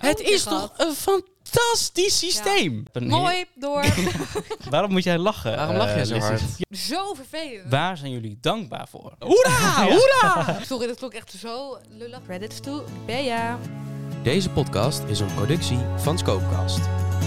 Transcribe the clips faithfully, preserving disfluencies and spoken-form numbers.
Het is toch een fantastisch systeem? Ja. Mooi, door. Waarom moet jij lachen? Waarom lach jij uh, zo Lizzie? hard? Zo vervelend. Waar zijn jullie dankbaar voor? Hoera, hoera! Sorry, dat klonk echt zo lullig. Credits to Bea. Deze podcast is een productie van Scopecast.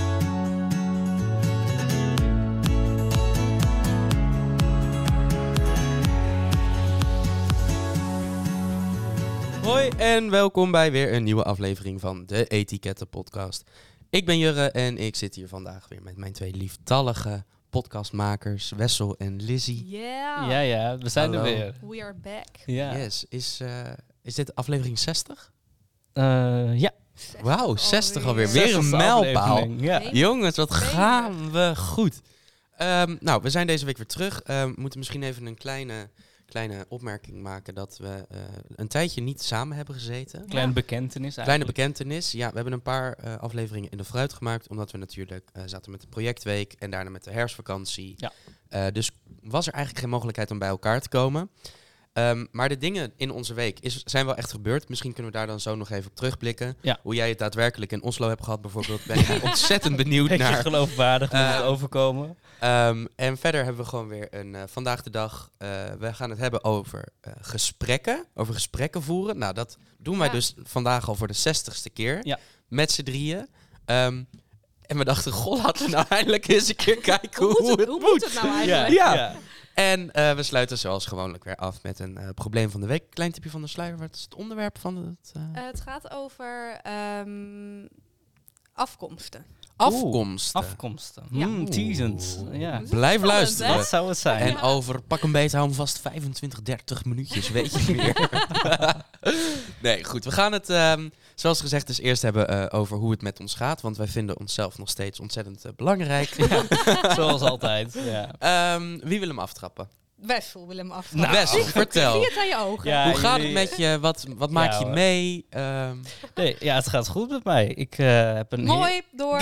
Hoi en welkom bij weer een nieuwe aflevering van de Etiketten Podcast. Ik ben Jurre en ik zit hier vandaag weer met mijn twee lieftallige podcastmakers, Wessel en Lizzie. Yeah. Ja, ja, we zijn Hallo. er weer. We are back. Ja. Yes, is, uh, is dit aflevering zestig? Uh, ja. Wauw, zestig alweer. Weer zestigste een mijlpaal. aflevering, Ja. Nee. Jongens, wat Zeker. gaan we goed. Um, nou, we zijn deze week weer terug. We um, moeten misschien even een kleine, kleine opmerking maken dat we uh, een tijdje niet samen hebben gezeten. Kleine Ja. bekentenis Kleine eigenlijk. bekentenis. Ja, we hebben een paar uh, afleveringen in de vooruit gemaakt, omdat we natuurlijk uh, zaten met de projectweek en daarna met de herfstvakantie. Ja. Uh, dus was er eigenlijk geen mogelijkheid om bij elkaar te komen. Um, maar de dingen in onze week is, zijn wel echt gebeurd. Misschien kunnen we daar dan zo nog even op terugblikken. Ja. Hoe jij het daadwerkelijk in Oslo hebt gehad bijvoorbeeld. Ben ik ontzettend benieuwd Beetje naar. geloofwaardig moet Uh, het overkomen. Um, en verder hebben we gewoon weer een uh, vandaag de dag. Uh, we gaan het hebben over uh, gesprekken. Over gesprekken voeren. Nou, dat doen wij Ja. dus vandaag al voor de zestigste keer. Ja. Met z'n drieën. Um, en we dachten, goh, laten we nou eindelijk eens een keer kijken hoe, Hoe moet het, het hoe moet het nou eigenlijk? Ja. ja. En uh, we sluiten zoals gewoonlijk weer af met een uh, probleem van de week. Klein tipje van de sluier. Wat is het onderwerp van het... Uh... Uh, het gaat over um, afkomsten. Afkomsten. Afkomsten. Ja. Mm, teasend. Ja. Dat is Blijf spannend, luisteren. hè? Wat zou het zijn? En Ja. over pak een beet, hou hem vast vijfentwintig, dertig minuutjes, weet je meer. Nee, goed. We gaan het, um, zoals gezegd, dus eerst hebben uh, over hoe het met ons gaat. Want wij vinden onszelf nog steeds ontzettend uh, belangrijk. Ja, zoals altijd. Ja. um, wie wil hem aftrappen? Wessel wil hem aftrappen. Nou, Wessel, vertel. Zie het aan je ogen. Ja, Hoe gaat jullie- het met je? Wat, wat maak Ja, je hoor. mee? Um, Nee, ja, het gaat goed met mij. Ik uh, heb een... Mooi, door.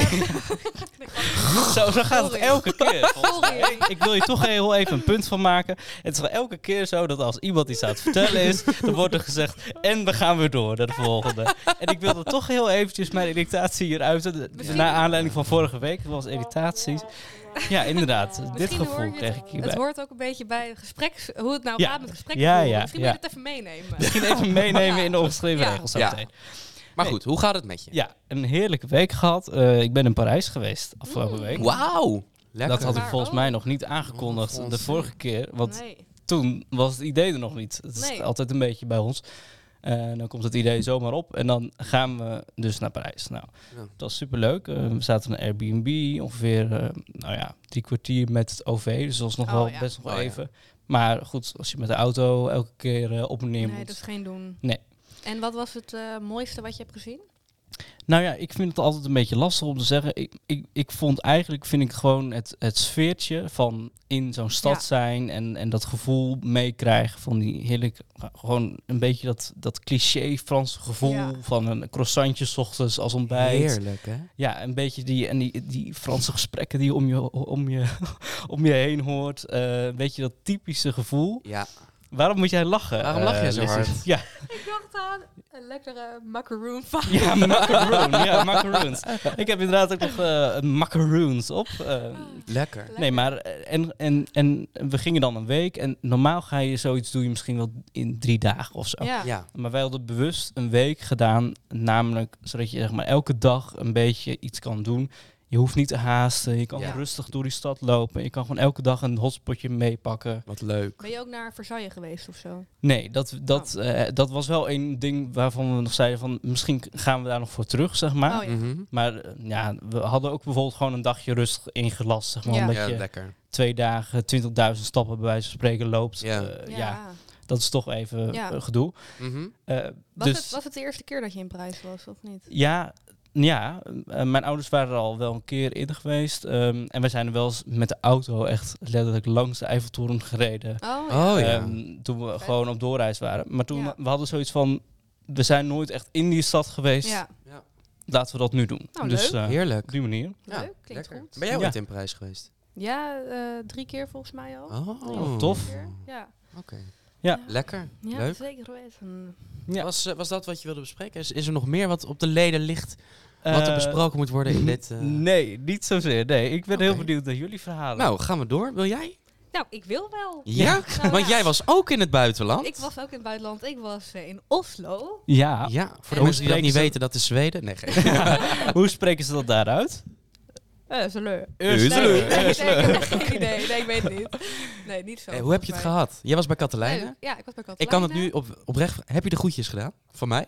Zo, zo gaat het Sorry. elke keer. volgens mij. Sorry. Ik, ik wil je toch heel even een punt van maken. Het is wel elke keer zo dat als iemand iets aan het vertellen is, dan wordt er gezegd, en we gaan weer door naar de volgende. En ik wilde toch heel eventjes mijn irritatie hier uiten. de- Misschien- Naar aanleiding van vorige week. Het was irritaties. Ja, inderdaad. Dit Misschien hoor gevoel je kreeg het, ik hierbij. Het hoort ook een beetje bij het gesprek, hoe het nou Ja. gaat met gesprek Ja, voeren. ja, Misschien ja. moet je het even meenemen. Misschien even meenemen in de ongeschreven Ja. regels zo Ja. meteen. maar Nee. goed, hoe gaat het met je? Ja, een heerlijke week gehad. Uh, ik ben in Parijs geweest afgelopen Mm. week. Wauw. Lekker. Dat had ik Waar volgens ook? mij nog niet aangekondigd Oh, de vorige keer. Want Nee. toen was het idee er nog niet. Het is Nee. altijd een beetje bij ons. En dan komt het idee zomaar op en dan gaan we dus naar Parijs. Nou, Ja. dat was superleuk. Uh, we zaten in een Airbnb, ongeveer uh, nou ja, drie kwartier met het O V. Dus dat was nog Oh, wel ja. best nog wel Oh, ja. even. Maar goed, als je met de auto elke keer uh, op en neer Nee, moet. dat is geen doen. Nee. En wat was het uh, mooiste wat je hebt gezien? Nou ja, ik vind het altijd een beetje lastig om te zeggen. Ik, ik, ik vond eigenlijk, vind ik gewoon het, het sfeertje van in zo'n stad Ja. zijn en, en dat gevoel meekrijgen van die heerlijk, gewoon een beetje dat, dat cliché Franse gevoel Ja. van een croissantje 's ochtends als ontbijt. Heerlijk, hè? Ja, een beetje die, en die, die Franse gesprekken die je om je, om je, om je heen hoort. Uh, een beetje dat typische gevoel. Ja. Waarom moet jij lachen? Waarom lach je uh, zo Lizzie? hard? Ja, Ik dacht aan een lekkere macaroon van. ja, macaroon. Ja, macaroons. Ik heb inderdaad ook nog uh, macaroons op. Uh, Lekker. nee, maar uh, en, en, en we gingen dan een week. En normaal ga je zoiets doe je misschien wel in drie dagen of zo. Ja. Ja. Maar wij hadden bewust een week gedaan. Namelijk zodat je zeg maar elke dag een beetje iets kan doen. Je hoeft niet te haasten. Je kan Ja. rustig door die stad lopen. Je kan gewoon elke dag een hotspotje meepakken. Wat leuk. Ben je ook naar Versailles geweest of zo? Nee, dat, dat, uh, dat was wel een ding waarvan we nog zeiden van misschien gaan we daar nog voor terug, zeg maar. Oh ja. Mhm. Maar uh, ja, we hadden ook bijvoorbeeld gewoon een dagje rustig ingelast, zeg maar. Ja. Omdat Ja, je lekker. twee dagen twintigduizend stappen bij wijze van spreken loopt. Ja. Uh, ja. Ja. dat is toch even Ja. uh, gedoe. Mhm. Uh, Was, dus het, was het de eerste keer dat je in Parijs was, of niet? ja, ja uh, mijn ouders waren er al wel een keer eerder geweest. Um, en wij zijn er wel eens met de auto echt letterlijk langs de Eiffeltoren gereden. Oh, ja. Oh ja. Um, toen we gewoon op doorreis waren. Maar toen Ja. we hadden zoiets van, we zijn nooit echt in die stad geweest. Ja. Laten we dat nu doen. Nou, dus leuk. uh, Heerlijk. op die manier. Ja, Leuk, klinkt lekker. goed. Ben jij Ja. ooit in Parijs geweest? Ja, uh, drie keer volgens mij al. Oh, Drie Oh, of tof. vier keer. Ja. Oké. Ja. Lekker. Ja, Leuk. zeker weten. Ja. Was, uh, was dat wat je wilde bespreken? Is, is er nog meer wat op de leden ligt Wat er Eh, besproken moet worden in dit... eh, Nee, niet zozeer. Nee, ik ben heel Oké. benieuwd naar jullie verhalen. Nou, gaan we door. Wil jij? Nou, ik wil wel. Ja? Nou, Want ja. jij was ook in het buitenland. Ik was ook in het buitenland. Ik was eh, in Oslo. ja. Ja, voor de En mensen die dat spreken niet ze- weten, dat is Zweden. Nee, geen. Hoe spreken ze dat daaruit? Eh, dat is leuk. Ursula. Nee, nee, nee, Ursula. ik heb echt geen idee. Nee, ik weet het niet. Nee, niet zo. Hey, hoe heb je het volgens gehad? Jij was bij mij. Katelijne. Leuk. Ja, ik was bij Katelijne. Ik kan het nu op, oprecht... Heb je de groetjes gedaan? Van mij?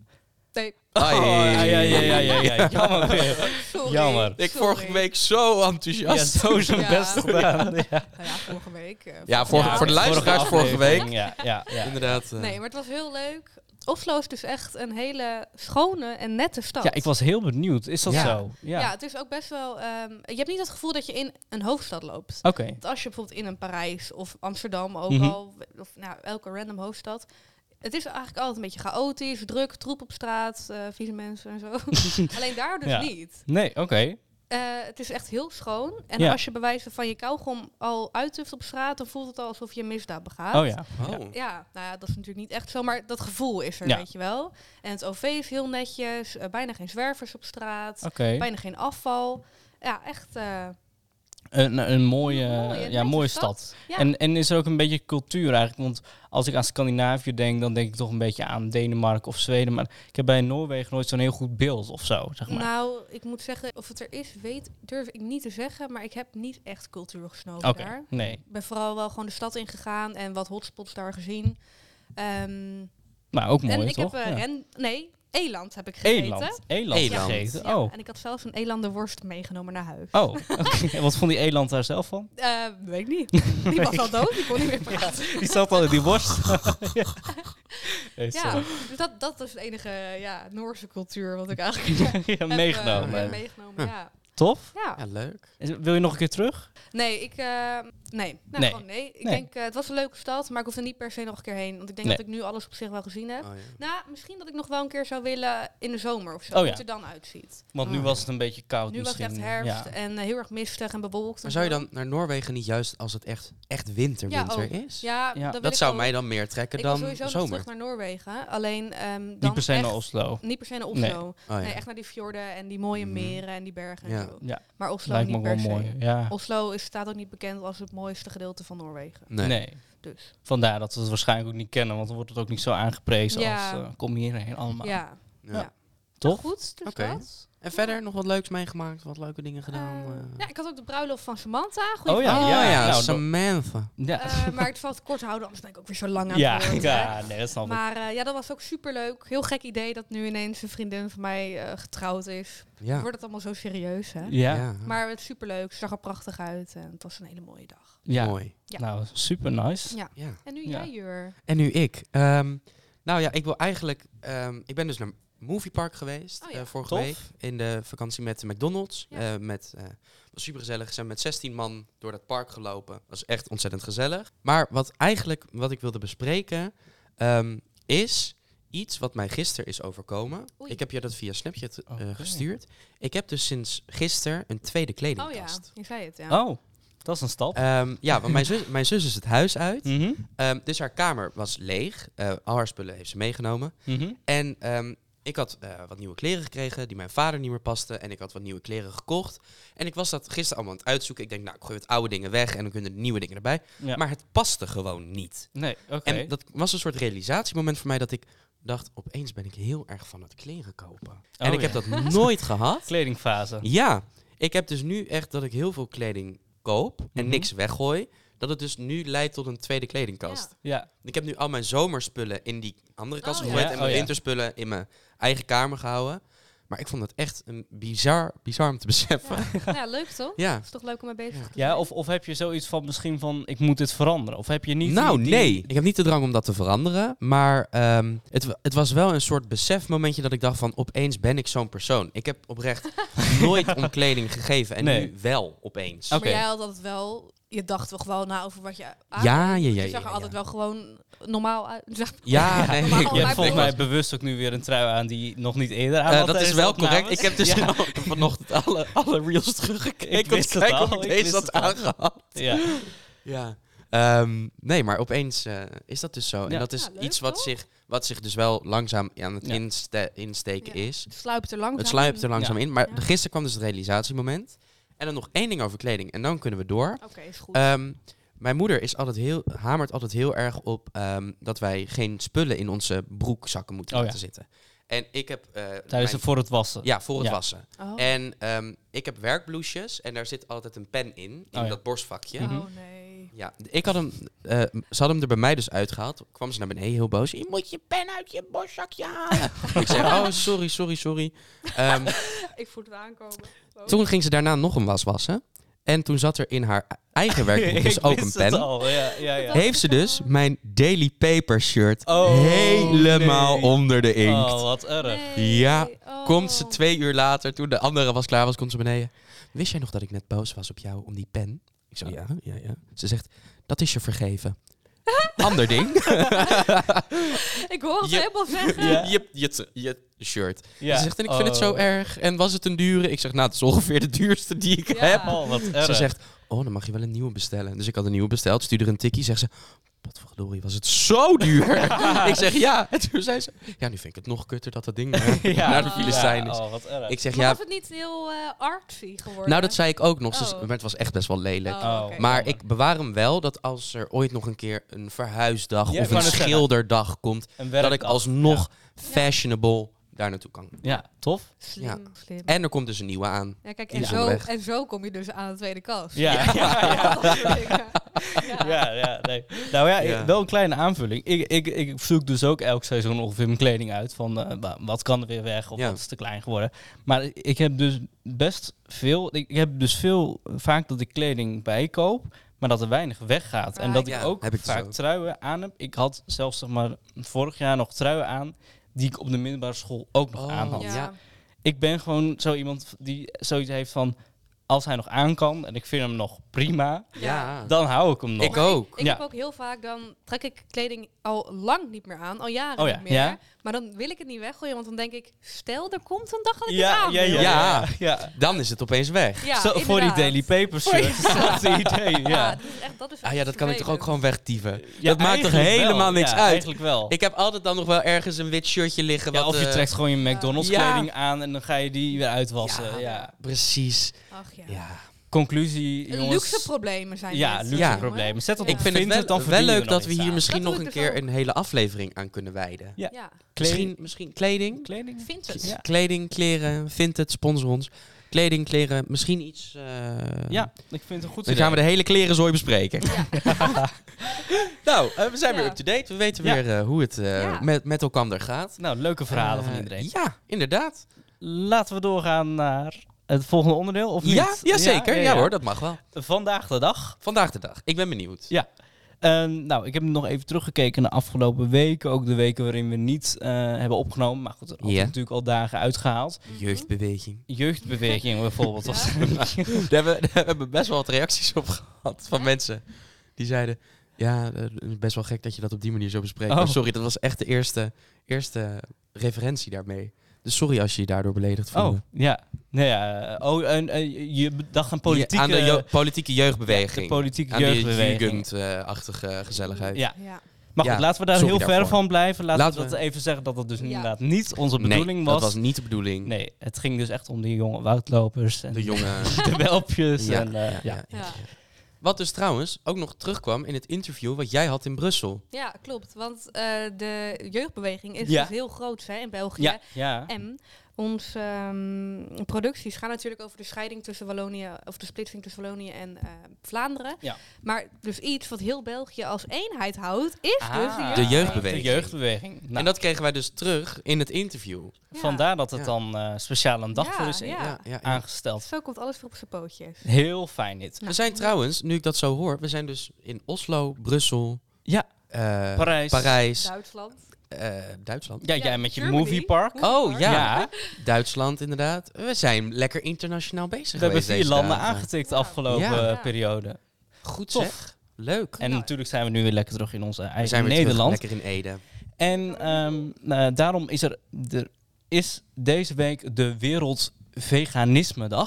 Nee, Oh, Ai. ja, ja, ja, ja, ja, ja. Jammer weer. sorry. Jammer. Ik Sorry. vorige week zo Ja, enthousiast. zo zijn Ja. best gedaan. Ja, Nou ja, vorige week. eh, Ja, vorige vorige- jaar. voor de luisteraars vorige aflevering. week. Ja, ja, ja. Inderdaad. eh. Nee, maar het was heel leuk. Oslo is dus echt een hele schone en nette stad. Ja, ik was heel benieuwd. Is dat Ja. zo? Ja. Ja. het is ook best wel... ehm, je hebt niet het gevoel dat je in een hoofdstad loopt. Oké. Want als je bijvoorbeeld in een Parijs of Amsterdam ook Mhm. al... Of nou, elke random hoofdstad... Het is eigenlijk altijd een beetje chaotisch, druk, troep op straat, eh vieze mensen en zo. Alleen daar dus Ja. niet. Nee, oké. Eh, het is echt heel schoon. En Ja. als je bewijzen van je kauwgom al uittuft op straat, dan voelt het al alsof je een misdaad begaat. Oh ja. Oh. Ja, nou ja, dat is natuurlijk niet echt zo, maar dat gevoel is er, Ja. weet je wel. En het O V is heel netjes, eh, bijna geen zwervers op straat, Oké. bijna geen afval. Ja, echt. eh, Een, een mooie, Een mooie, ja, nette mooie stad. stad. Ja. En, en is er ook een beetje cultuur eigenlijk? Want als ik aan Scandinavië denk, dan denk ik toch een beetje aan Denemarken of Zweden. Maar ik heb bij Noorwegen nooit zo'n heel goed beeld of zo, zeg maar. Nou, ik moet zeggen, of het er is, weet, durf ik niet te zeggen, maar ik heb niet echt cultuur gesnoven Oké, daar. nee. Ik ben vooral wel gewoon de stad ingegaan en wat hotspots daar gezien. Ehm, Maar ook mooi, en ik toch? heb, eh, Ja. en, nee, eland heb ik gegeten. Eland. Eland Eland. gegeten. Ja, Oh. en ik had zelfs een elandenworst meegenomen naar huis. Oh, oké. En wat vond die eland daar zelf van? Eh, weet ik niet. Die was al dood, die kon niet meer praten. Die zat al in die worst. ja. Nee, Ja, sorry. dus dat, dat is de enige ja, Noorse cultuur wat ik eigenlijk heb, Ja, eh, meegenomen. heb meegenomen. Ja. Tof. Ja. Ja, leuk. Wil je nog een keer terug? Nee, ik, eh, nee. Nou, Nee. gewoon nee. Ik Nee. denk, eh, het was een leuke stad, maar ik hoef er niet per se nog een keer heen. Want ik denk Nee. dat ik nu alles op zich wel gezien heb. Oh, ja. Nou, misschien dat ik nog wel een keer zou willen in de zomer of zo, Oh, hoe ja. het er dan uitziet. Want nu Oh. was het een beetje koud Nu was het misschien. echt herfst Ja. en eh, heel erg mistig en bewolkt. Maar en zou je zo. dan naar Noorwegen niet juist als het echt, echt winter, Ja, winter ook. is? Ja, Ja. dat, wil Dat ik zou ook. mij dan meer trekken Ik wil dan sowieso nog zomer. terug naar Noorwegen. Alleen ehm, dan Niet per se echt, naar Oslo. Niet per se naar Oslo. Nee. Nee, Oh, ja. echt naar die fjorden en die mooie Mhm. meren en die bergen. Ja. En zo. Ja, Maar Oslo lijkt me niet ook per wel se. mooi. Ja. Oslo is, staat ook niet bekend als het mooiste gedeelte van Noorwegen. Nee. Nee. Dus Vandaar dat we het waarschijnlijk ook niet kennen, want dan wordt het ook niet zo aangeprezen Ja. als uh, kom hierheen allemaal. ja, Ja. Ja. Toch? goed. Dus Oké. dat. En verder nog wat leuks meegemaakt, wat leuke dingen gedaan? Eh, eh? ja, ik had ook de bruiloft van Samantha. Goeie Oh ja, Oh vrouw. ja, ja, nou, Samantha. Ja, Eh, maar het valt kort houden, anders ben ik ook weer zo lang aan ja, het woord. hè. ja, nee, dat snap ik. Maar eh, ja, dat was ook super leuk. Heel gek idee dat nu ineens een vriendin van mij eh, getrouwd is. Ja. Wordt het allemaal zo serieus, hè? Ja, ja. Ja. Maar het super leuk. Ze zag er prachtig uit en het was een hele mooie dag. Mooi. Ja. Nou, super nice. Ja. Ja. En nu Ja. jij, Jur. En nu ik. Ehm, nou ja, ik wil eigenlijk... ehm, ik ben dus naar Moviepark geweest Oh ja. eh, vorige Tof. week. In de vakantie met de McDonald's. Ja. Eh, met, eh, was super gezellig. We zijn met zestien man door dat park gelopen. Dat was echt ontzettend gezellig. Maar wat eigenlijk, wat ik wilde bespreken, ehm, is iets wat mij gisteren is overkomen. Oei. Ik heb je dat via Snapchat eh, Oké. gestuurd. Ik heb dus sinds gisteren een tweede Oh ja, kledingkast. je zei het, ja. Oh, dat is een stap. Ehm, ja, want mijn zus, mijn zus is het huis uit. Mhm, Ehm, dus haar kamer was leeg. Eh, al haar spullen heeft ze meegenomen. mhm. En ehm, ik had eh, wat nieuwe kleren gekregen die mijn vader niet meer pasten. En ik had wat nieuwe kleren gekocht. En ik was dat gisteren allemaal aan het uitzoeken. Ik denk, nou, ik gooi wat oude dingen weg en dan kunnen de nieuwe dingen erbij. Ja. Maar het paste gewoon niet. Nee, oké. En dat was een soort realisatiemoment voor mij dat ik dacht, opeens ben ik heel erg van het kleren kopen. en Oh, ik heb ja. dat nooit gehad. Kledingfase. Ja, ik heb dus nu echt dat ik heel veel kleding koop en Mhm. niks weggooi. Dat het dus nu leidt tot een tweede kledingkast. Ja. Ik heb nu al mijn zomerspullen in die andere kast Oh, gegooid ja. en mijn Oh, ja. winterspullen in mijn eigen kamer gehouden. Maar ik vond het echt een bizar, bizar om te beseffen. Ja. Ja, leuk toch? Ja. Het is toch leuk om mee bezig Ja. te Ja, zijn? of, of heb je zoiets van misschien van ik moet dit veranderen? Of heb je niet Nou, die- nee. Ik heb niet de drang om dat te veranderen. Maar ehm, het, wa- het was wel een soort besefmomentje dat ik dacht van opeens ben ik zo'n persoon. Ik heb oprecht nooit om kleding gegeven en Nee. nu wel opeens. Oké. Maar jij had altijd wel... Je dacht toch wel na over wat je aan. Ja, ja, ja, Je zag ja, er altijd ja. wel gewoon normaal uit. Zeg maar. Ja, nee. normaal ik- Je Maar hebt volgens mij bedoel- bewust ook nu weer een trui aan die nog niet eerder aan Eh, had dat is tijdens wel de opnames. correct. Ik heb dus Ja. nou vanochtend alle, alle reels teruggekeken Ik om te wist het kijken al, of ik ik deze wist had het al. aangehad. Ja. Ja. Um, nee, maar opeens uh, is dat dus zo. Ja. En dat is Ja, leuk, iets wat toch? zich, wat zich dus wel langzaam aan het Ja. inste- insteken Ja. is. Het sluipt er langzaam Het sluipt er in. langzaam Ja. in. Maar Ja. gisteren kwam dus het realisatiemoment. En dan nog één ding over kleding. En dan kunnen we door. Oké, is goed. Um, mijn moeder is altijd heel, hamert altijd heel erg op um, dat wij geen spullen in onze broekzakken moeten Oh, laten ja. zitten. En ik heb... Uh, Tijdens mijn- het voor het wassen. Ja, voor het Ja. wassen. oh. En um, ik heb werkbloesjes en daar zit altijd een pen in, in Oh, ja. dat borstvakje. Mhm. oh nee. Ja, ik had hem, uh, ze hadden hem er bij mij dus uitgehaald. Kwam ze naar beneden heel boos. Je moet je pen uit je borstzakje halen. Ik zeg, oh sorry, sorry, sorry. Um, Ik voel het aankomen. Oh. toen ging ze daarna nog een was wassen. En toen zat er in haar eigen werkbroek dus Ik ook een wist het pen. al, ja, ja, ja. Heeft ze dus mijn Daily Paper shirt Oh, helemaal nee. onder de inkt. Oh, wat erg. Nee. Ja, Oh. Komt ze twee uur later, toen de andere was klaar was, komt ze beneden. Wist jij nog dat ik net boos was op jou om die pen? Ik zei, ja, ja, ja. Ze zegt, dat is je vergeven. Ander ding. Ik hoor het Je- helemaal zeggen. Ja. je, je, je shirt. Ja. Ze zegt, en ik vind het zo Oh. erg. En was het een dure? Ik zeg, nou, het is ongeveer de duurste die ik Ja. heb. Oh, wat erg. Ze zegt, oh, dan mag je wel een nieuwe bestellen. Dus ik had een nieuwe besteld, stuurde er een tikkie. Zegt ze, potverdorie, was het zo duur? Ik zeg, ja. En toen zei ze, ja, nu vind ik het nog kutter dat dat ding uh, Ja. naar de Filistijn Ja, is. oh, wat erg. Ik zeg, Maar ja, was het niet heel eh, artsy geworden? nou, dat zei ik ook nog. Ze- Oh. Maar het was echt best wel lelijk. Oh, Oh. oké. Maar ik bewaar hem wel dat als er ooit nog een keer een verhuisdag Ja, ik of wou een net zeggen. schilderdag komt, Een dat ik werkdag. alsnog fashionable daar naartoe kan. Ja, ja tof. Slim, Ja. slim. En er komt dus een nieuwe aan. Ja, kijk, die en is zo, onderweg. en zo kom je dus aan de tweede kast. Ja, ja, ja. Dat soort dingen. Ja. Ja, ja, nee. Nou ja, Ja. ik- wel een kleine aanvulling. Ik, ik, ik zoek dus ook elk seizoen ongeveer mijn kleding uit. Van eh, wa- wat kan er weer weg of Ja. wat is te klein geworden. Maar ik heb dus best veel... Ik, ik heb dus veel vaak dat ik kleding bijkoop, maar dat er weinig weggaat. En Ah, dat ja, ik ook heb ik dus vaak ook. truien aan heb. Ik had zelfs zeg maar vorig jaar nog truien aan die ik op de middelbare school ook nog Oh. aan had. Ja. Ja. Ik ben gewoon zo iemand die zoiets heeft van... Als hij nog aan kan en ik vind hem nog prima, Ja, dan hou ik hem nog. ik ook. Ik Ja. heb ook heel vaak, dan trek ik kleding al lang niet meer aan, al jaren Oh ja, niet meer. ja? Maar dan wil ik het niet weggooien, want dan denk ik, stel er komt een dag dat ik het Ja, aan ja, ja, wil. ja, Ja. ja. Dan is het opeens weg. Ja, Zo, voor die inderdaad. Daily Paper shirt is dat het idee. Ja, Ja. dat is echt, dat is Ah echt ja, dat kan ik toch ook vervelend. gewoon wegtieven. Ja, dat maakt toch eigenlijk helemaal wel. niks Ja, uit? Eigenlijk wel. Ik heb altijd dan nog wel ergens een wit shirtje liggen. Ja, wat, of je eh, trekt gewoon je McDonald's ja. kleding aan en dan ga je die weer uitwassen. Ja. Ja. Precies. Ach ja. Ja. Conclusie, jongens. Luxe problemen zijn Ja, dit, luxe Ja. jongen. problemen. Zet dat Ja. op Ik vind het Vinted, wel, dan wel verdienen leuk we nog dat we iets hier aan. misschien Dat nog doe een ik dus keer ook. een hele aflevering aan kunnen wijden. Ja. Ja, Misschien, misschien kleding? Kleding? vindt het. Ja. Kleding, kleren, Vinted, sponsor ons. Kleding, kleren, misschien iets... eh, Ja, ik vind het een goed Dan idee. gaan we de hele klerenzooi bespreken. Nou, eh, we zijn weer Ja. up-to-date. We weten Ja. weer eh, hoe het eh, Ja. met, met elkaar gaat. Nou, leuke verhalen van Eh, iedereen. Ja, inderdaad. Laten we doorgaan naar het volgende onderdeel, of niet? Ja, ja, zeker. Ja, ja. hoor, dat mag wel. Vandaag de dag. Vandaag de dag. Ik ben benieuwd. Ja. Eh, nou, ik heb nog even teruggekeken naar de afgelopen weken. Ook de weken waarin we niet eh, hebben opgenomen. Maar goed, er hadden Ja. natuurlijk al dagen uitgehaald. Jeugdbeweging. Jeugdbeweging bijvoorbeeld. Was Daar hebben, daar hebben we best wel wat reacties op gehad van mensen. Die zeiden, ja, eh, best wel gek dat je dat op die manier zo bespreekt. Oh. Maar sorry, dat was echt de eerste, eerste referentie daarmee. Dus sorry als je je daardoor beledigd voelde. Oh, ja. Nou ja, eh, oh, en, eh, je dacht aan politieke... Je- aan de jo- politieke ja, jeugdbeweging. de politieke aan jeugdbeweging. die Jugend-achtige gezelligheid. Ja. Ja. Maar goed, Ja, laten we daar sorry heel ver daarvoor. van blijven. Laten, Laten we dat we- even zeggen dat dat dus Ja. inderdaad niet onze Nee, bedoeling was. dat was niet de bedoeling. Nee, het ging dus echt om die jonge woudlopers en De jonge... de welpjes. Ja, en, eh, ja, ja. ja, ja. Ja. Wat dus trouwens ook nog terugkwam in het interview wat jij had in Brussel. Ja, klopt. Want eh, de jeugdbeweging is Ja. dus heel groot hè, in België. Ja, ja. En onze ehm, producties gaan natuurlijk over de scheiding tussen Wallonië, of de splitsing tussen Wallonië en eh, Vlaanderen. Ja. Maar dus iets wat heel België als eenheid houdt, is Ah, dus de De jeugdbeweging. jeugdbeweging. De jeugdbeweging. Nou, En dat kregen wij dus terug in het interview. Ja. vandaar dat het Ja. dan eh, speciaal een dag Ja, voor is ja. Ja, ja, ja. aangesteld. Zo komt alles weer op zijn pootjes. Heel fijn dit. We zijn trouwens, nu ik dat zo hoor, we zijn dus in Oslo, Brussel, Ja, eh, Parijs. Parijs, Duitsland. eh, Duitsland. Ja, Ja, jij met je Germany. movie park. Oh ja. Ja. Duitsland inderdaad. We zijn lekker internationaal bezig We hebben geweest vier deze landen dagen. aangetikt de Ja. afgelopen Ja. eh, periode. Goed Tof. zeg. Leuk. En Nou, natuurlijk zijn we nu weer lekker terug in onze We eigen zijn weer Nederland. terug, lekker in Ede. En ehm, nou, daarom is er, er is deze week de Wereld Veganisme Dag.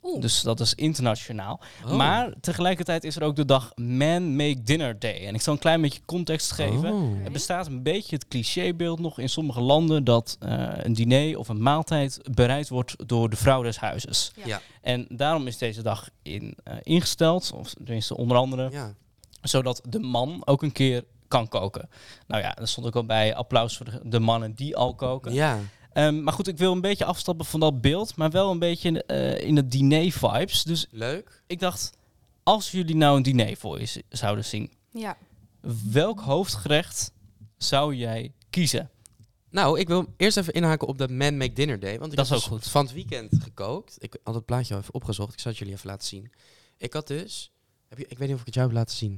Oeh. Dus dat is internationaal. Oh. Maar tegelijkertijd is er ook de dag Man Make Dinner Day. En ik zal een klein beetje context geven. Oh. Er bestaat een beetje het clichébeeld nog in sommige landen dat uh, een diner of een maaltijd bereid wordt door de vrouw des huizes. Ja. Ja. En daarom is deze dag in, uh, ingesteld, of tenminste onder andere, Ja. zodat de man ook een keer kan koken. Nou ja, er stond ook al bij applaus voor de, de mannen die al koken. Ja. Um, maar goed, ik wil een beetje afstappen van dat beeld, maar wel een beetje in, uh, in het diner-vibes. Dus Leuk. ik dacht, als jullie nou een diner voor je z- zouden zien, Ja. welk hoofdgerecht zou jij kiezen? Nou, ik wil eerst even inhaken op de Man Make Dinner Day. Want ik Dat is heb ook dus goed. van het weekend gekookt. Ik had het plaatje al even opgezocht. Ik zal het jullie even laten zien. Ik had dus... Heb je, ik weet niet of ik het jou heb laten zien.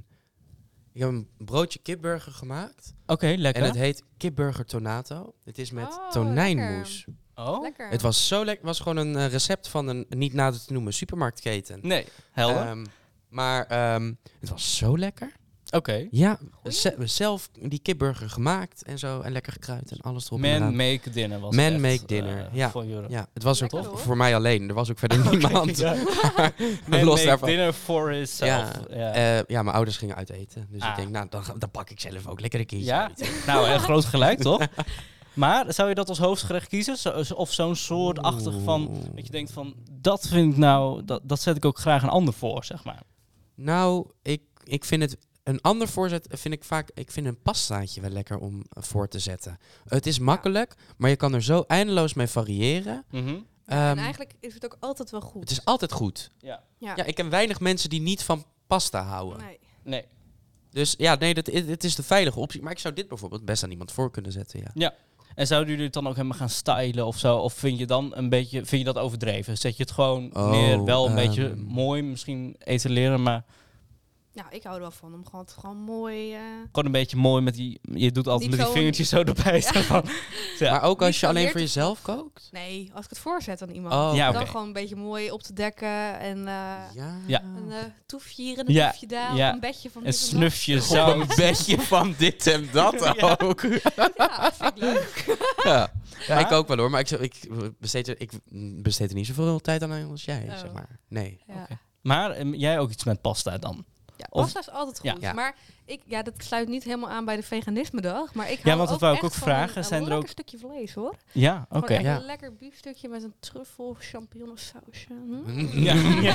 Ik heb een broodje kipburger gemaakt. Oké, okay, lekker. En het heet kipburger tonato. Het is met Oh, tonijnmousse. oh? Lekker. Het was zo lekker. Het was gewoon een uh, recept van een niet nader te noemen supermarktketen. Nee, helder. Ehm, maar ehm, het was zo lekker. Oké. Okay. Ja, ze- zelf die kipburger gemaakt en zo. En lekker gekruid en alles erop en Man eraan. Make Dinner was Man het echt, Make Dinner, uh, ja. voor jullie. Ja, het was ook Lekker, hoor. voor mij alleen. Er was ook verder niemand. Ja. Maar Man los Make daarvan. Dinner for himself. Ja, Ja. eh, ja, mijn ouders gingen uit eten. Dus Ah. ik denk, nou, dan, dan pak ik zelf ook lekker een keertje Ja? uit. Nou, een groot gelijk, toch? Maar zou je dat als hoofdgerecht kiezen? Zo, of zo'n soort achtig van, dat je denkt van, dat vind ik nou, dat, dat zet ik ook graag een ander voor, zeg maar. Nou, ik, ik vind het... Een ander voorzet vind ik vaak... Ik vind een pastaatje wel lekker om uh, voor te zetten. Het is makkelijk, maar je kan er zo eindeloos mee variëren. Mhm. Ja, Ehm, en eigenlijk is het ook altijd wel goed. Het is altijd goed. Ja. Ja. Ja, ik ken weinig mensen die niet van pasta houden. Nee. Nee. Dus ja, nee, dat, het, het is de veilige optie. Maar ik zou dit bijvoorbeeld best aan iemand voor kunnen zetten, ja. Ja. En zouden jullie het dan ook helemaal gaan stylen of zo? Of vind je dan een beetje, vind je dat overdreven? Zet je het gewoon Oh, neer, wel een ehm. beetje mooi, misschien etaleren, maar Nou, ik hou er wel van om gewoon, het gewoon mooi... eh, gewoon een beetje mooi met die, je doet altijd Niet met die zo'n- vingertjes zo erbij. zo van, ja. Maar ook als Niet je zo alleen leer voor te- jezelf kookt? Nee, als ik het voorzet aan iemand. Oh, Ja, dan oké. gewoon een beetje mooi op te dekken. En uh, Ja. Ja. een uh, toefje hier en een Ja, toefje daar. ja. Of een bedje van Een dit en dat. snufje Op zout. een bedje van dit en dat Ja. ook. Ja, vind ik leuk. Ja, ja Maar- ik ook wel hoor. Maar ik, zou- ik, besteed er, ik besteed er niet zoveel tijd aan als jij, Oh. zeg maar. Nee. Ja. Oké. Maar em, jij ook iets met pasta dan? Ja, Of- pasta is altijd Ja. goed. Ja. Maar ik, ja, dat sluit niet helemaal aan bij de veganisme-dag. Maar ik Ja, hou want dat ook wou ik echt ook van vragen. Een, Zijn een er ook- lekker stukje vlees, hoor. Ja, oké. Gewoon echt Ja. een lekker biefstukje met een truffel, champignon sausje. Hm? Ja. Ja.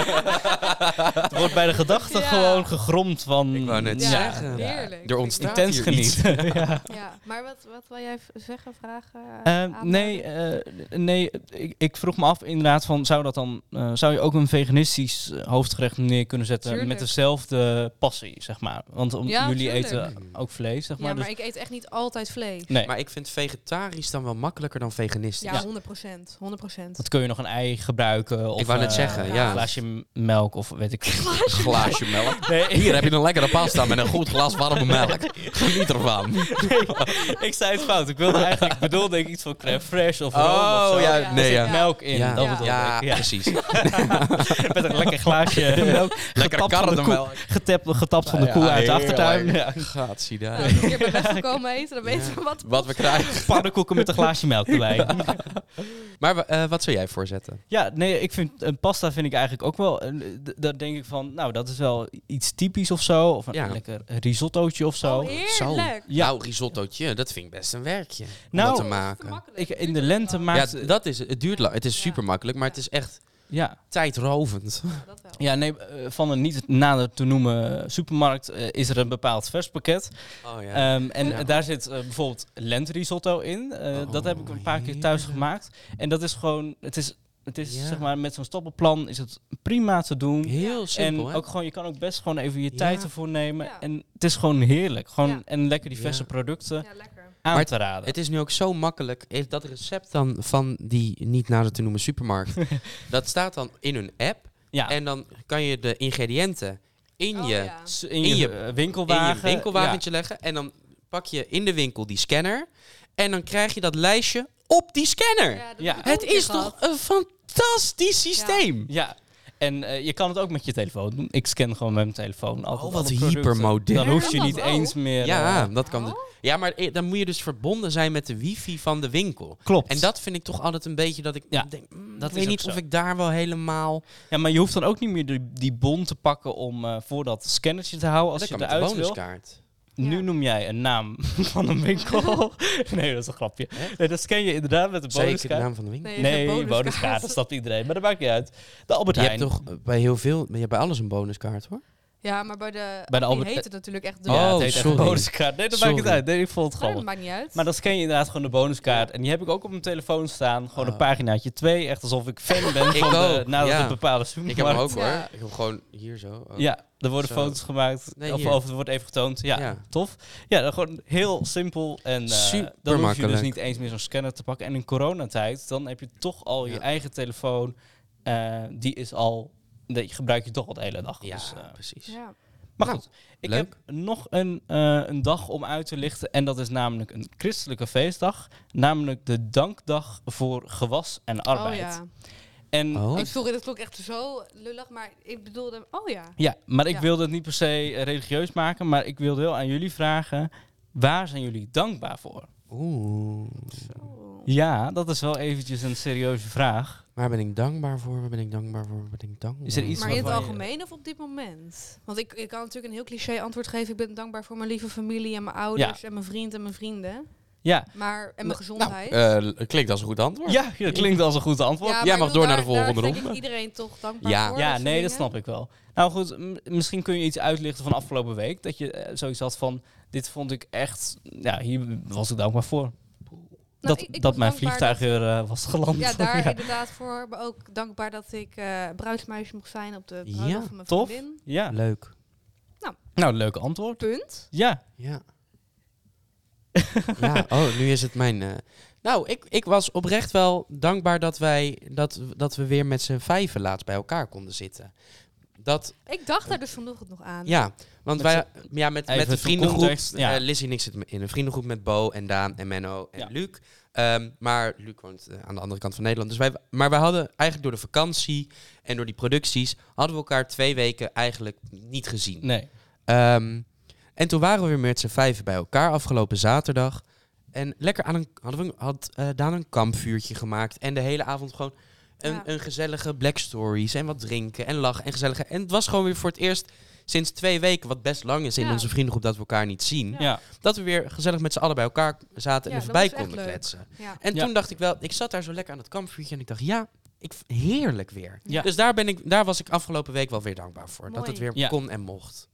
Het wordt bij de gedachte Ja. gewoon gegromd van... Ik wou net Ja, zeggen. heerlijk. Er ontstaat Intens hier iets. genieten. ja. Ja, maar wat, wat wil jij v- zeggen, vragen? Eh, aanraden? nee, eh, nee ik, ik vroeg me af inderdaad van, zou dat dan, eh, zou je ook een veganistisch eh, hoofdgerecht neer kunnen zetten Tuurlijk. met dezelfde passie, zeg maar? Want om, Ja, jullie tuurlijk. eten ook vlees, zeg maar. Ja, maar dus, ik eet echt niet altijd vlees. nee, Maar ik vind vegetarisch dan wel makkelijker dan veganistisch. Ja, honderd procent. honderd procent. wat kun je nog een ei gebruiken? Of, Ik wou net eh, zeggen, ja. ja. Een glaasje m- melk of weet ik veel. Een glaasje melk. Nee, Hier heb je een lekkere pasta met een goed glas warme melk. Geniet ervan. nee, ik zei het fout. Ik wilde eigenlijk, ik bedoelde ik iets van crème fraîche of Oh, rom of zo. ja, Er nee, zit ja. melk in, Ja, dat Ja. bedoelde ja, ik. Ja. precies. Met een lekker glaasje melk. Lekker Getapt van de koe. karnemelk. Getapt, getapt van de koe uit de achtertuin. Ja. Gaat, zie daar. Nou, als we een keer bij West komen eten, dan weten we wat. Wat we krijgen. Pannenkoeken met een glaasje melk erbij. Maar uh, wat zou jij voorzetten? Ja, nee, ik vind een pasta vind ik eigenlijk ook wel. eh, d- Daar denk ik van, nou, dat is wel iets typisch of zo. Of een Ja. lekker risottootje of zo. Oh, heerlijk. Ja. Nou, risottootje, dat vind ik best een werkje. Om Nou, dat te Oh, dat is maken. makkelijk. ik, Het in duurt de ook lente lang. maakt. Ja, dat is het. Het duurt lang. Het is Ja. super makkelijk, maar het is echt Ja, tijdrovend. Ja, dat wel. ja, nee, eh, van een niet nader te noemen supermarkt eh, is er een bepaald verspakket. Oh Ehm, en Ja. daar zit eh, bijvoorbeeld lenterisotto in. Eh, Oh, dat heb ik een paar keer thuis heerlijk. gemaakt. En dat is gewoon, het is, het is Ja. zeg maar met zo'n stappenplan is het prima te doen. Heel simpel, en hè? ook gewoon, je kan ook best gewoon even je Ja. tijd ervoor nemen. Ja. En het is gewoon heerlijk. Gewoon, Ja. En lekker die verse Ja. producten Ja, lekker. aan Maar te raden. Het is nu ook zo makkelijk. Heeft dat recept dan van die niet nader te noemen supermarkt, dat staat dan in hun app. ja. En dan kan je de ingrediënten in Oh, je, ja. S- in in je, je- eh, in winkelwagen. je winkelwagentje leggen. En dan pak je in de winkel die scanner. En dan krijg je dat lijstje op die scanner. Ja, dat Ja. heb ik ook Het een keer is gehad. toch een fantastisch systeem? Ja. En uh, je kan het ook met je telefoon doen. Ik scan gewoon met mijn telefoon. Altijd Oh, wat alle producten. hypermodern. Dan hoef je Ja, niet dat eens ook. meer... Ja, uh, dat kan. Oh? Ja, maar eh, dan moet je dus verbonden zijn met de wifi van de winkel. Klopt. En dat vind ik toch altijd een beetje dat ik Ja, denk, mm, dat ik is weet ook niet zo. of ik daar wel helemaal... Ja, maar je hoeft dan ook niet meer die, die bon te pakken om uh, voor dat scannertje te houden als dat je kan met de eruit wil. bonuskaart. Nu Ja. noem jij een naam van een winkel. Nee, dat is een grapje. Nee, dat scan je inderdaad met de Zeker de bonuskaart. naam van de winkel. Nee, je hebt Nee, een bonuskaart. bonuskaart, dat snapt iedereen. Maar dat maakt niet uit. De Albert Je hebt Heijn. toch eh, bij heel veel, je hebt bij alles een bonuskaart hoor. Ja, maar bij de, Bij de die Albert- heet het natuurlijk echt de... Oh, Ja, het heet echt sorry. een bonuskaart. Nee, dat maakt niet Sorry. uit. Nee, ik vond het Maar grappig. dat maakt niet uit. Maar dan scan je inderdaad gewoon de bonuskaart. En die heb ik ook op mijn telefoon staan. Gewoon een Oh. paginaatje twee. Echt alsof ik fan ben Ik van de, ook, nadat ja. een bepaalde Ik heb hem supermarkt. ook hoor. Ja. Ik heb gewoon hier zo. Oh. Ja, er worden Zo. foto's gemaakt. Nee, of, hier. of het wordt even getoond. Ja, Ja. tof. Ja, dan gewoon heel simpel. En uh, Super dan hoef je dus makkelijk. niet eens meer zo'n scanner te pakken. En in coronatijd, dan heb je toch al je Ja. eigen telefoon. Uh, die is al... Die gebruik je toch al de hele dag. Ja, Dus, uh, precies. Ja. maar Nou, goed, ik leuk. heb nog een, uh, een dag om uit te lichten. En dat is namelijk een christelijke feestdag. Namelijk de dankdag voor gewas en arbeid. Oh ja. En Oh. Oh, sorry, dat klonk echt zo lullig, maar ik bedoelde... Oh ja. ja, maar ik Ja. wilde het niet per se uh, religieus maken. Maar ik wilde wel aan jullie vragen. Waar zijn jullie dankbaar voor? Oeh. Zo. Ja, dat is wel eventjes een serieuze vraag. Waar ben ik dankbaar voor? Waar ben ik dankbaar voor? Waar ben ik dankbaar Is er iets Maar in het waarvan je- algemeen of op dit moment? Want ik, ik kan natuurlijk een heel cliché antwoord geven. Ik ben dankbaar voor mijn lieve familie en mijn ouders en mijn vriend en mijn vrienden. Ja, Maar, en mijn Nou, gezondheid. eh, klinkt als een goed antwoord. ja, dat klinkt als een goed antwoord. Ja, Ja, maar Jij ik mag bedoel, door naar de daar- volgende daar is denk ronde. ik iedereen toch dankbaar Ja. voor. ja dat soort nee, dat dingen. snap ik wel. Nou goed, m- misschien kun je iets uitlichten van afgelopen week. Dat je eh, zoiets had van, dit vond ik echt, ja, hier was ik dankbaar voor. Nou, dat ik- ik dat was mijn dankbaar vliegtuig weer eh, was geland. Ja, daar inderdaad voor. Maar ook dankbaar dat ik eh bruidsmeisje mocht zijn op de bruiloft Ja, van mijn tof. vriendin. Ja, Leuk. nou, leuk antwoord. Punt. Ja, Ja. ja, oh, nu is het mijn... eh, Nou, ik, ik was oprecht wel dankbaar dat wij dat, dat we weer met z'n vijven laatst bij elkaar konden zitten. Dat, Ik dacht daar dus vanochtend nog aan. ja, want Met wij, ja, met, Even met de voor vriendengroep, context, ja. eh, Lizzie en ik zitten in een vriendengroep met Bo en Daan en Menno en Ja. Luc. Ehm, maar Luc woont eh, aan de andere kant van Nederland. Dus wij, maar wij hadden eigenlijk door de vakantie en door die producties, hadden we elkaar twee weken eigenlijk niet gezien. nee. Ehm, en toen waren we weer met z'n vijven bij elkaar afgelopen zaterdag. En lekker aan een, hadden we, had eh, Daan een kampvuurtje gemaakt. En de hele avond gewoon een, Ja. een gezellige Black Stories. En wat drinken en lachen en gezellige. En het was gewoon weer voor het eerst sinds twee weken, wat best lang is in Ja. onze vriendengroep, dat we elkaar niet zien. Ja. Ja, Dat we weer gezellig met z'n allen bij elkaar zaten Ja, en er dat voorbij was echt konden leuk. kletsen. Ja. En Ja. toen dacht ik wel, ik zat daar zo lekker aan het kampvuurtje en ik dacht, ja, ik, heerlijk weer. Ja. Dus daar, ben ik, daar was ik afgelopen week wel weer dankbaar voor. Dat Mooi. het weer Ja. kon en mocht.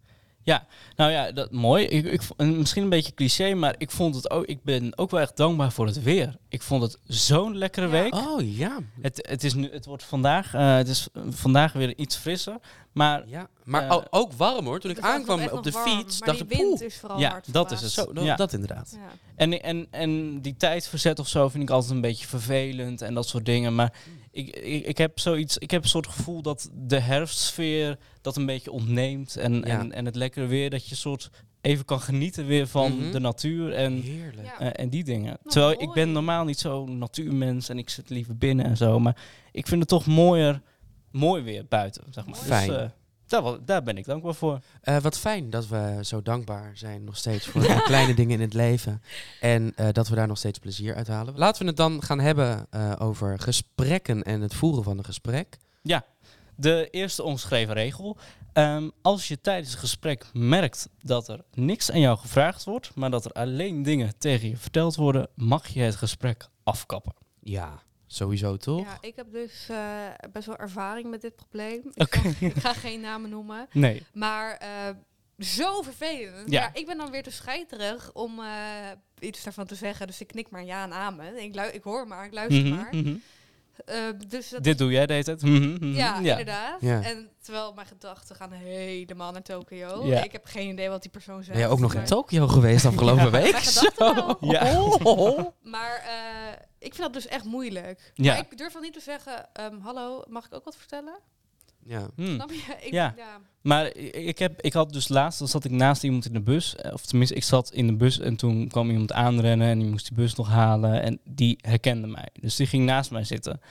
nou ja, dat, mooi. Ik, ik, v- en misschien een beetje cliché, maar ik vond het ook, ik ben ook wel echt dankbaar voor het weer. Ik vond het zo'n lekkere Ja. week. Oh ja, Het, het, is nu, het wordt vandaag, eh, het is eh, vandaag weer iets frisser, maar ja. Maar Eh, o- ook warm hoor. Toen ik Het was aankwam nog echt op de nog warm, fiets, maar dacht ik, die wind poeh. is vooral Ja, hard dat is vandaag. het. Zo, dat, Ja. dat inderdaad. Ja. En, en, en die tijdverzet of zo vind ik altijd een beetje vervelend en dat soort dingen. Maar ik, ik, ik heb zoiets, ik heb een soort gevoel dat de herfstsfeer dat een beetje ontneemt. En, Ja. en, en het lekkere weer, dat je soort even kan genieten weer van Mhm. de natuur en, Heerlijk. Ja. eh, en die dingen. Nou, Terwijl ik mooi. ben normaal niet zo'n natuurmens en ik zit liever binnen en zo. Maar ik vind het toch mooier, mooi weer buiten, zeg maar. Mooi. Fijn. Dus, eh, daar, wa- daar ben ik dankbaar voor. Eh, wat fijn dat we zo dankbaar zijn nog steeds voor de kleine dingen in het leven. En eh, dat we daar nog steeds plezier uit halen. Laten we het dan gaan hebben eh, over gesprekken en het voeren van een gesprek. Ja, de eerste ongeschreven regel. Ehm, als je tijdens het gesprek merkt dat er niks aan jou gevraagd wordt, maar dat er alleen dingen tegen je verteld worden, mag je het gesprek afkappen. Ja, sowieso toch? Ja, ik heb dus eh, best wel ervaring met dit probleem. Ik, Oké. ga, ik ga geen namen noemen. Nee. Maar eh, zo vervelend. Ja. Ja. ik ben dan weer te scheiterig om eh, iets daarvan te zeggen. Dus ik knik maar ja en amen. Ik, lu- ik hoor maar, ik luister Mhm, maar. mhm. Eh, dus dat Dit doe jij, deed het. Mhm, mhm. ja, ja. inderdaad. Ja. En terwijl mijn gedachten gaan helemaal naar Tokio. Ja. Ik heb geen idee wat die persoon zegt. Ben je ook nog in maar- Tokio geweest afgelopen Ja. week? Mijn gedachten wel. Ja. Oh. Maar eh, ik vind dat dus echt moeilijk. Ja. Maar ik durf dan niet te zeggen, ehm, hallo, mag ik ook wat vertellen? Ja. Hmm. Snap je? Ik, Ja. ja. Maar ik, ik, heb, ik had dus laatst, dan zat ik naast iemand in de bus. eh, Of tenminste, ik zat in de bus en toen kwam iemand aanrennen en die moest die bus nog halen. En die herkende mij. Dus die ging naast mij zitten.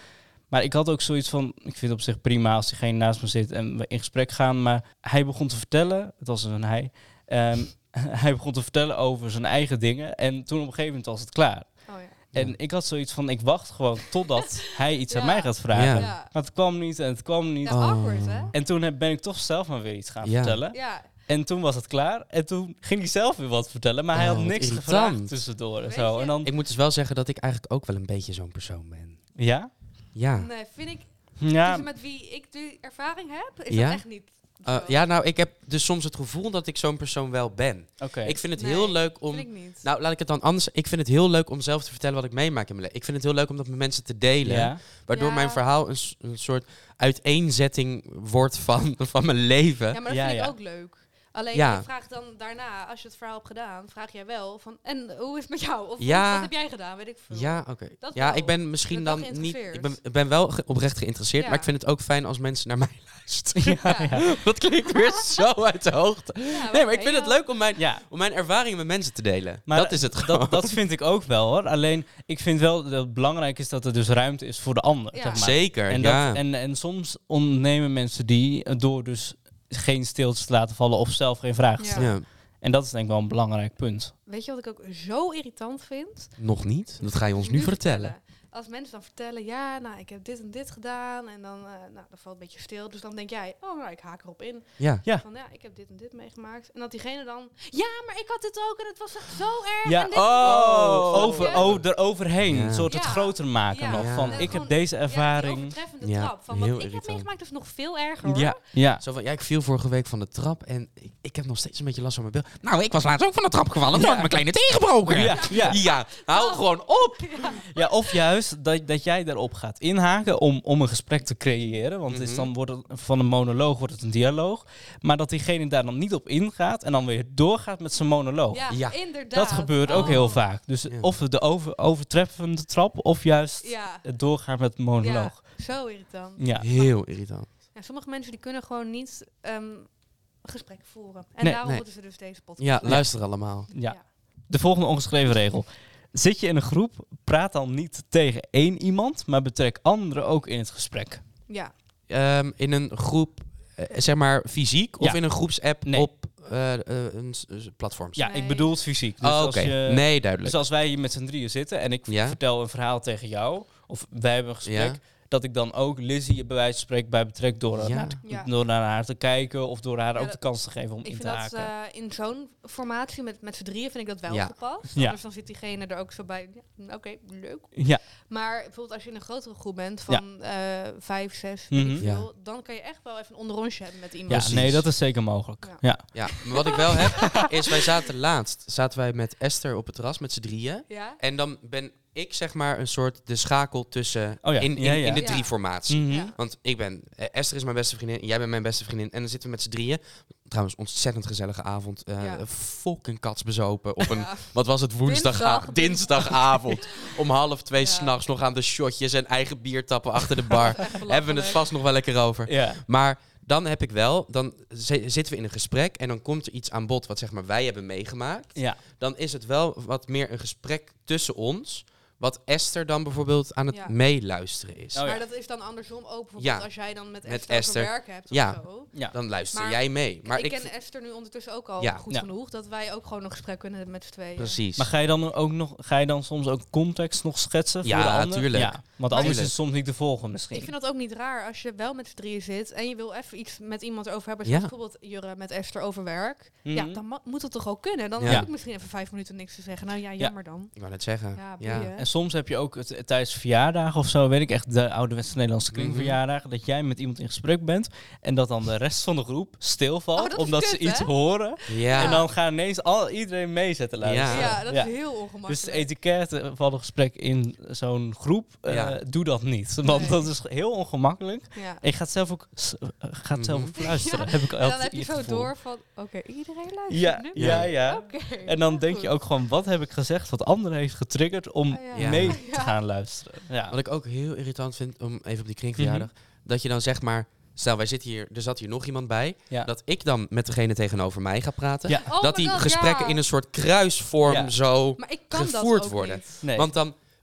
Maar ik had ook zoiets van, ik vind het op zich prima als diegene naast me zit en we in gesprek gaan. Maar hij begon te vertellen, het was een hij, um, hij begon te vertellen over zijn eigen dingen. En toen op een gegeven moment was het klaar. Oh, ja. En ik had zoiets van, ik wacht gewoon totdat hij iets Ja. aan mij gaat vragen. Ja. Ja. Maar het kwam niet en het kwam niet. Ja, Oh. awkward, hè? En toen heb- ben ik toch zelf maar weer iets gaan Ja. vertellen. Ja. En toen was het klaar. En toen ging hij zelf weer wat vertellen. Maar hij Oh, had wat niks irritant. gevraagd tussendoor en Weet zo. je? En dan, Ik moet dus wel zeggen dat ik eigenlijk ook wel een beetje zo'n persoon ben. ja? Ja. Nee, vind ik... Ja, Dus met wie ik de ervaring heb, is Ja? dat echt niet Uh, zo. ja, nou, ik heb dus soms het gevoel dat ik zo'n persoon wel ben. oké. Ik vind het Nee, heel leuk om... Vind ik niet. Nou, laat ik het dan anders... Ik vind het heel leuk om zelf te vertellen wat ik meemaak in mijn leven. Ik vind het heel leuk om dat met mensen te delen. Ja. Waardoor Ja. mijn verhaal een, s- een soort uiteenzetting wordt van, van mijn leven. Ja, maar dat Ja, vind ik ja. ook leuk. Alleen Ja. je vraagt dan daarna, als je het verhaal hebt gedaan, vraag jij wel van, en hoe is het met jou? Of Ja. wat heb jij gedaan? Weet ik veel. Ja, oké. Dat Ja, wel. ik ben misschien Ik ben dan wel niet... Ik geïnteresseerd. ben, ik ben wel ge- oprecht geïnteresseerd, Ja. maar ik vind het ook fijn als mensen naar mij luisteren. Ja, ja. Dat klinkt weer zo uit de hoogte. Ja, Nee, maar ik oké, vind het ja. leuk om mijn, Ja, om mijn ervaringen met mensen te delen. Maar dat is het gewoon. dat, dat vind ik ook wel hoor. Alleen, ik vind wel dat het belangrijk is dat er dus ruimte is voor de ander. Ja. Zeg maar. Zeker, En, ja. dat, en, en soms ontnemen mensen die eh, door dus geen stilte te laten vallen of zelf geen vraag te Ja. stellen. ja. En dat is denk ik wel een belangrijk punt. Weet je wat ik ook zo irritant vind? Nog niet? Dat ga je ons nu vertellen. Als mensen dan vertellen, ja, nou, ik heb dit en dit gedaan. En dan, eh, nou, dan valt een beetje stil. Dus dan denk jij, oh, nou, ik haak erop in. Ja. Ja. Van, ja, ik heb dit en dit meegemaakt. En dat diegene dan, ja, maar ik had dit ook en het was echt zo erg. Ja, en dit oh, Snap over, je? oh, eroverheen. Ja. Een soort het Ja. groter maken Ja. nog. Ja. Van, En ik gewoon- heb deze Ja, die ervaring. overtreffende Ja, trap. Van, heel wat ik heb irritant. meegemaakt is nog veel erger, hoor. Ja, ja. Zo van, ja, ik viel vorige week van de trap en ik, ik heb nog steeds een beetje last van mijn bil. Nou, ik was laatst ook van de trap gevallen. Toen had ik mijn kleine teen gebroken. Ja, ja. Ja, hou Oh. gewoon op. Ja, of juist dat, dat jij daarop gaat inhaken om, om een gesprek te creëren. Want het is Mhm. dan wordt het, van een monoloog wordt het een dialoog. Maar dat diegene daar dan niet op ingaat en dan weer doorgaat met zijn monoloog. Ja, Ja. inderdaad. Dat gebeurt ook Oh. heel vaak. Dus Ja. of de over, overtreffende trap of juist Ja, het doorgaan met de monoloog. zo irritant. Ja. Heel irritant. Ja, sommige mensen die kunnen gewoon niet ehm gesprekken voeren. En Nee, daarom nee. moeten ze dus deze podcast Ja, doen. luister allemaal. Ja. De volgende ongeschreven regel. Zit je in een groep, praat dan niet tegen één iemand, maar betrek anderen ook in het gesprek. Ja. Ehm, in een groep, eh, zeg maar fysiek, of Ja. in een groepsapp Nee. op eh, eh, een s- s- platform? Ja, Nee. ik bedoel het fysiek. Dus Oh, als oké. je- Nee, duidelijk. Dus als wij hier met z'n drieën zitten en ik Ja. vertel een verhaal tegen jou, of wij hebben een gesprek, Ja. dat ik dan ook Lizzie bij wijze van spreken bij betrek door, Ja. naar, te- Ja. door naar haar te kijken of door haar Ja, ook dat- de kans te geven om Ik in vind te dat haken. eh, in zo'n formatie met, met z'n drieën vind ik dat wel Ja. gepast. Ja. Anders dan zit diegene er ook zo bij. Ja, Oké, leuk. Ja, Maar bijvoorbeeld als je in een grotere groep bent van eh, vijf, zes, weet Mhm. ik veel, Ja. dan kan je echt wel even een onderrondje hebben met iemand. ja Precies. nee, dat is zeker mogelijk. Ja. Ja. Ja, maar wat ik wel heb, is wij zaten laatst, zaten wij met Esther op het terras met z'n drieën. Ja? En dan ben ik zeg maar een soort de schakel tussen, Oh ja, in, in, ja, ja. in de Ja. drie formatie. Mhm. Ja. Want ik ben, eh, Esther is mijn beste vriendin, jij bent mijn beste vriendin. En dan zitten we met z'n drieën. Trouwens, ontzettend gezellige avond. eh Ja. Fucking katsbezopen op een, Ja. wat was het, woensdag, Dinsdag. dinsdagavond. Om half twee Ja. s'nachts nog aan de shotjes en eigen bier tappen achter de bar. Echt Hebben we het belachelijk. vast nog wel lekker over. Ja. Maar dan heb ik wel, dan zi- zitten we in een gesprek en dan komt er iets aan bod wat zeg maar wij hebben meegemaakt. Ja. Dan is het wel wat meer een gesprek tussen ons, wat Esther dan bijvoorbeeld aan het Ja. meeluisteren is. Oh, ja. Maar dat is dan andersom ook bijvoorbeeld Ja. als jij dan met, Met Esther, Esther. over werk hebt Ja. of zo. Ja. Dan luister Maar jij mee. Maar ik, ik, ken Esther nu ondertussen ook al Ja. goed Ja. genoeg dat wij ook gewoon een gesprek kunnen hebben met z'n tweeën. precies. Maar ga je dan ook nog, ga je dan soms ook context nog schetsen voor Ja, de ander? tuurlijk. Ja, want anders is Tuurlijk. het soms niet te volgen misschien. Ik vind dat ook niet raar als je wel met z'n drieën zit en je wil even iets met iemand over hebben. Ja. Zoals bijvoorbeeld Jurre met Esther over werk. Mhm. Ja, dan ma- moet het toch ook kunnen? Dan Ja. heb ik misschien even vijf minuten niks te zeggen. Nou ja, jammer dan. Ik wou net zeggen. Ja, Ja. boeien. En soms heb je ook het, tijdens verjaardagen of zo, weet ik echt, de ouderwetse Nederlandse Mhm. kringverjaardagen, dat jij met iemand in gesprek bent en dat dan de rest van de groep stilvalt, Oh, dat is omdat kut, ze iets hè? horen. Ja. En dan gaan ineens al, iedereen mee zitten luisteren. Ja, dat Ja. is heel ongemakkelijk. Dus de etiquette van een gesprek in zo'n groep, eh, Ja. doe dat niet. Want Nee. dat is heel ongemakkelijk. ja. En je gaat zelf ook, s- eh, gaat zelf Mhm. ook luisteren. Ja. Heb ik En dan altijd heb je het zo gevoel. door van, oké, iedereen luistert Ja, nu? ja, ja. Oké, En dan nou denk je goed. ook gewoon, wat heb ik gezegd wat anderen heeft getriggerd om Ah, ja. mee Ja. te gaan luisteren. Ja. Wat ik ook heel irritant vind, om even op die kringverjaardag, dat je dan zeg maar, stel wij zitten hier, er zat hier nog iemand bij, Ja. dat ik dan met degene tegenover mij ga praten. Ja. Oh dat my die God, gesprekken ja. in een soort kruisvorm Ja. zo Maar ik kan gevoerd dat ook worden. niet. Nee. Want dan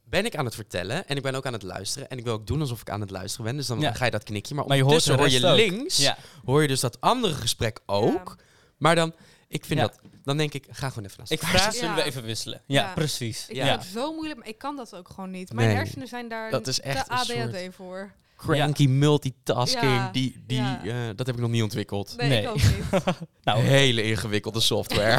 ben ik aan het vertellen en ik ben ook aan het luisteren. En ik wil ook doen alsof ik aan het luisteren ben. Dus dan Ja. ga je dat knikje. Maar Maar je hoort ondertussen de hoor je rest ook. links, Ja. hoor je dus dat andere gesprek ook. Maar dan, ik vind Ja. dat, dan denk ik, ga gewoon even naar Ik staan. vraag, Ja. zullen we even wisselen? Ja, Ja. precies. Ik Ja. vind het zo moeilijk, maar ik kan dat ook gewoon niet. Mijn Nee. hersenen zijn daar Dat is echt te een A D H D soort- voor. Cranky multitasking, Ja. die, die, Ja. eh, dat heb ik nog niet ontwikkeld. Nee, Nee. ik ook niet. Nou, Hele ingewikkelde software.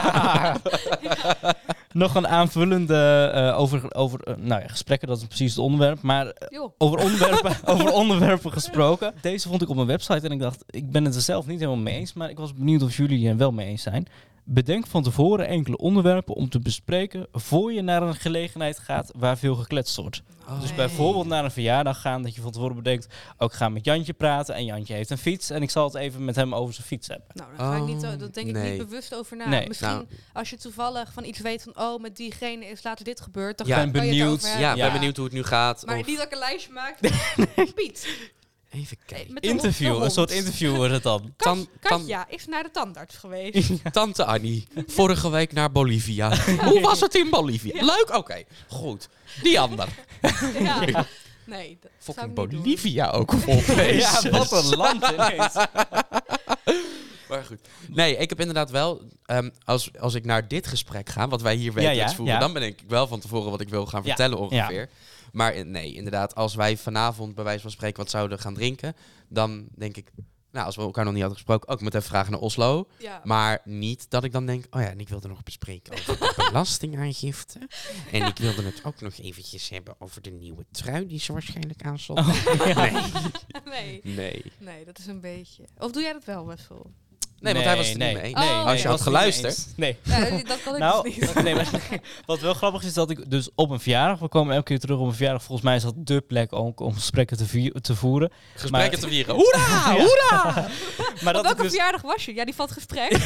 nog een aanvullende uh, over, over uh, nou ja, gesprekken, dat is precies het onderwerp. Maar uh, Joh. over, onderwerpen, over onderwerpen gesproken. Deze vond ik op mijn website en ik dacht, ik ben het er zelf niet helemaal mee eens. Maar ik was benieuwd of jullie er wel mee eens zijn. Bedenk van tevoren enkele onderwerpen om te bespreken voor je naar een gelegenheid gaat waar veel gekletst wordt. Oh. Dus Nee. bijvoorbeeld naar een verjaardag gaan, dat je van tevoren bedenkt, ook ga met Jantje praten en Jantje heeft een fiets en ik zal het even met hem over zijn fiets hebben. Nou, daar ga ik niet, Oh, uh, dat denk ik nee. niet bewust over na. Nee. Misschien Nou. als je toevallig van iets weet van, oh, met diegene is later dit gebeurd. Dan Ja, kan ben kan je het benieuwd. over Ja, hebben. ik ben benieuwd hoe het nu gaat. Maar of- niet dat ik een lijstje maak. Piet. Even kijken. Met de hond- de Interview, een hond. soort interview wordt het dan. Kat- Tan- tan- Katja is naar de tandarts geweest. Tante Annie, vorige week naar Bolivia. Hoe was het in Bolivia? Ja. Leuk? Oké, goed. Die ander. ja. Ja. Nee, dat zou Fucking ik niet doen. Bolivia ook vol feest. Ja, wat een land ineens. Maar goed. Nee, ik heb inderdaad wel, ehm, als, als ik naar dit gesprek ga, wat wij hier wekelijks Ja, ja, voeren, ja. dan ben ik wel van tevoren wat ik wil gaan Ja, vertellen ongeveer. Maar eh, nee, inderdaad, als wij vanavond bij wijze van spreken wat zouden gaan drinken, dan denk ik, nou, als we elkaar nog niet hadden gesproken, ook ik moet even vragen naar Oslo. Ja. Maar niet dat ik dan denk, oh ja, en ik wilde nog bespreken over de belastingaangifte. En ik wilde het ook nog eventjes hebben over de nieuwe trui die ze waarschijnlijk aanstond. Nee, nee. nee. nee, dat is een beetje... Of doe jij dat wel, Wessel? Nee, want hij was het er nee, niet mee. nee. Oh, Als nee. je had geluisterd. Nee. Ja, dat kan ik Nou, dus niet. nee, maar, wat wel grappig is, dat ik dus op een verjaardag, we komen elke keer terug op een verjaardag, volgens mij is dat dé plek ook om gesprekken te, vier, te voeren. Gesprekken Maar- te vieren. Hoera, hoera! Maar Op dat ik welke dus, verjaardag was je? Ja, die valt gesprek.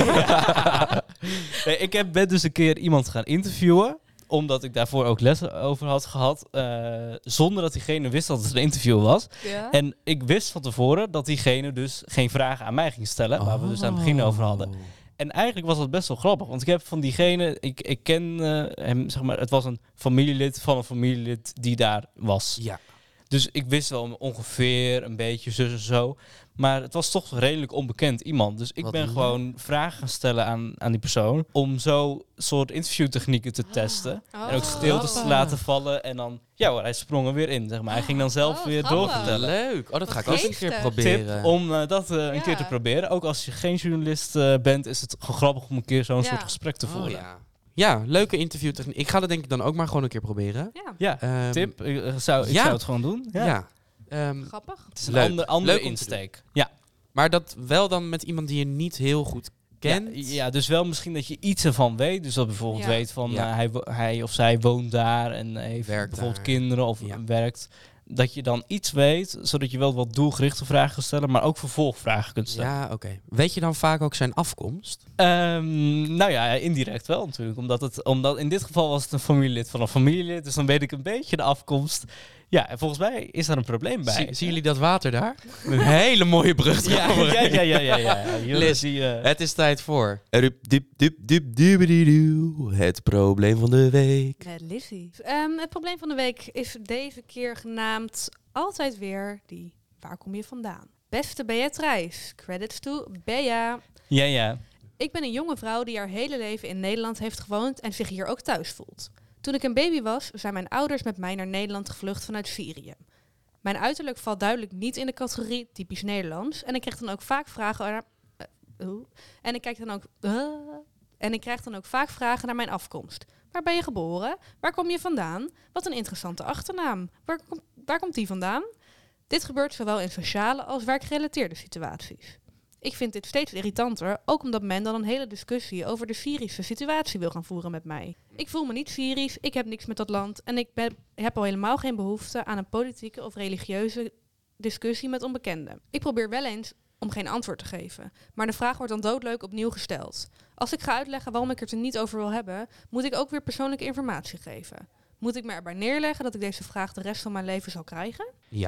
nee, ik heb, ben dus een keer iemand gaan interviewen, omdat ik daarvoor ook lessen over had gehad, uh, zonder dat diegene wist dat het een interview was. Ja. En ik wist van tevoren dat diegene dus geen vragen aan mij ging stellen, waar we dus aan het begin over hadden. Oh. En eigenlijk was dat best wel grappig, want ik heb van diegene, ik, ik ken uh, hem, zeg maar, het was een familielid van een familielid die daar was. Ja. Dus ik wist wel ongeveer een beetje zus en zo. Maar het was toch redelijk onbekend iemand. Dus ik Wat ben leuk. gewoon vragen gaan stellen aan, aan die persoon. Om zo soort interviewtechnieken te testen. Oh, en ook stiltes te grappig. laten vallen. En dan, ja hoor, hij sprong er weer in. Zeg maar. Hij ging dan zelf Oh, weer grappig. doorvertellen. Leuk. Oh, dat ga ik ook eens een keer geestig. proberen. Tip om uh, dat uh, een Ja. keer te proberen. Ook als je geen journalist uh, bent, is het gewoon grappig om een keer zo'n Ja. soort gesprek te Oh, voeren. ja. Ja, leuke interviewtechniek. Ik ga dat denk ik dan ook maar gewoon een keer proberen. Ja, Ja, Ehm, tip. Ik, uh, zou, ik ja. zou het gewoon doen. Ja. Ja. Ehm, grappig. Het is een Leuk. ander, andere Leuk om te insteek. Ja. maar dat wel dan met iemand die je niet heel goed kent. Ja, ja, dus wel misschien dat je iets ervan weet. Dus dat bijvoorbeeld Ja. weet van Ja. uh, hij, wo- hij of zij woont daar en heeft Werkt bijvoorbeeld daar. kinderen of Ja. werkt. Dat je dan iets weet, zodat je wel wat doelgerichte vragen kunt stellen, maar ook vervolgvragen kunt stellen. Ja, oké. Weet je dan vaak ook zijn afkomst? Ehm, nou ja, indirect wel natuurlijk. Omdat, het, omdat in dit geval was het een familielid van een familielid. Dus dan weet ik een beetje de afkomst. Ja, en volgens mij is daar een probleem bij. Zie- zien jullie dat water daar? Een hele mooie brug. Ja, ja, ja, ja, ja, ja. Jullie Liz, die, eh, Het is tijd voor... Rup, dip, dip, dip, dibididoe. Het probleem van de week. Met Lizzie. Ehm, het probleem van de week is deze keer genaamd altijd weer die waar kom je vandaan? Beste Beatrice, credits to Bea. ja, ja. Ik ben een jonge vrouw die haar hele leven in Nederland heeft gewoond en zich hier ook thuis voelt. Toen ik een baby was, zijn mijn ouders met mij naar Nederland gevlucht vanuit Syrië. Mijn uiterlijk valt duidelijk niet in de categorie typisch Nederlands. En ik krijg dan ook vaak vragen naar... Uh, uh, en ik kijk dan ook... Uh, en ik krijg dan ook vaak vragen naar mijn afkomst. Waar ben je geboren? Waar kom je vandaan? Wat een interessante achternaam. Waar, kom, waar komt die vandaan? Dit gebeurt zowel in sociale als werkgerelateerde situaties. Ik vind dit steeds irritanter, ook omdat men dan een hele discussie over de Syrische situatie wil gaan voeren met mij. Ik voel me niet Syrisch, ik heb niks met dat land en ik ben, heb al helemaal geen behoefte aan een politieke of religieuze discussie met onbekenden. Ik probeer wel eens om geen antwoord te geven, maar de vraag wordt dan doodleuk opnieuw gesteld. Als ik ga uitleggen waarom ik het er niet over wil hebben, moet ik ook weer persoonlijke informatie geven. Moet ik me erbij neerleggen dat ik deze vraag de rest van mijn leven zal krijgen? Ja.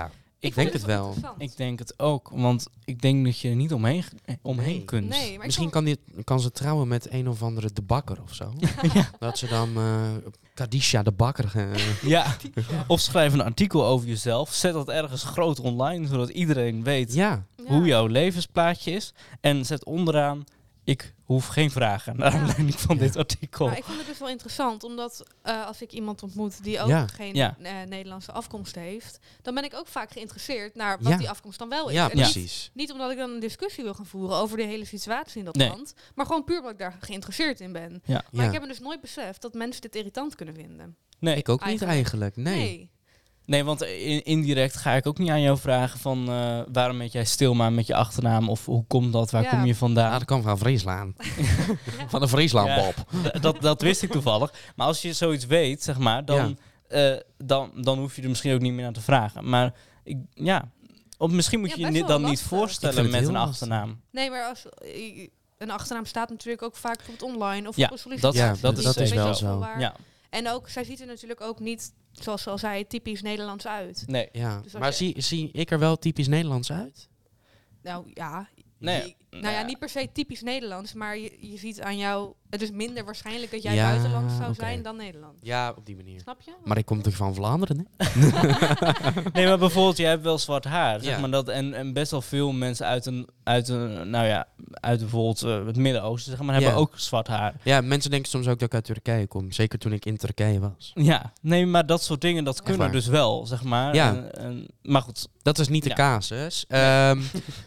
Ik vond denk dit het wel. interessant. Ik denk het ook, want ik denk dat je er niet omheen, eh, omheen Nee. kunt. Nee, maar Misschien ik kan, die, kan ze trouwen met een of andere de bakker of zo. Dat ze dan uh, Kadisha de bakker... Uh, Ja, of schrijf een artikel over jezelf. Zet dat ergens groot online, zodat iedereen weet ja, vond- hoe ja. jouw levensplaatje is. En zet onderaan, ik hoef geen vragen naar Ja. aanleiding van Ja. dit artikel. Maar ik vond het dus wel interessant, omdat uh, als ik iemand ontmoet die ook Ja. geen Ja. uh, Nederlandse afkomst heeft, dan ben ik ook vaak geïnteresseerd naar wat Ja. die afkomst dan wel is. ja, En niet, precies. niet omdat ik dan een discussie wil gaan voeren over de hele situatie in dat Nee. land, maar gewoon puur omdat ik daar geïnteresseerd in ben. Ja. Maar Ja. ik heb me dus nooit beseft dat mensen dit irritant kunnen vinden. Nee, Ik ook Eigenlijk. niet eigenlijk, nee. nee, want in, indirect ga ik ook niet aan jou vragen van uh, waarom heet jij Stilma met je achternaam? Of hoe komt dat? Waar Ja. kom je Ja, vandaan? dat kwam van Friesland. Ja. Van de Friesland, Ja. Bob. D- dat, dat wist ik toevallig. Maar als je zoiets weet, zeg maar, dan, eh, dan, dan hoef je er misschien ook niet meer naar te vragen. Maar ik, ja, of misschien moet Ja, je je best ni- wel dan niet lastig. Ik voorstellen vind het met heel een lastig. achternaam. Nee, maar als uh, een achternaam staat natuurlijk ook vaak bijvoorbeeld online of Ja, op een sollicitatie. Ja, dat is Weet je wel wel zo. waar. Ja, En ook, zij ziet er natuurlijk ook niet, zoals ze al zei, typisch Nederlands uit. nee. Ja, Dus als maar je- zie, zie ik er wel typisch Nederlands uit? Nou ja, Nee. je- nou ja, niet per se typisch Nederlands, maar je, je ziet aan jou, het is minder waarschijnlijk dat jij Ja, buitenlands zou oké. zijn dan Nederlands. Ja, op die manier. Snap je? Maar ik kom toch van Vlaanderen, hè? Nee, maar bijvoorbeeld, jij hebt wel zwart haar. Zeg Ja. maar dat, en, en best wel veel mensen uit een, uit een nou ja, uit bijvoorbeeld uh, het Midden-Oosten, zeg maar, hebben Ja. ook zwart haar. Ja, mensen denken soms ook dat ik uit Turkije kom. Zeker toen ik in Turkije was. Ja, nee, maar dat soort dingen, dat kunnen waar. dus wel, zeg maar. Ja. En, en, maar goed, Dat is niet de Ja. casus. Ehm,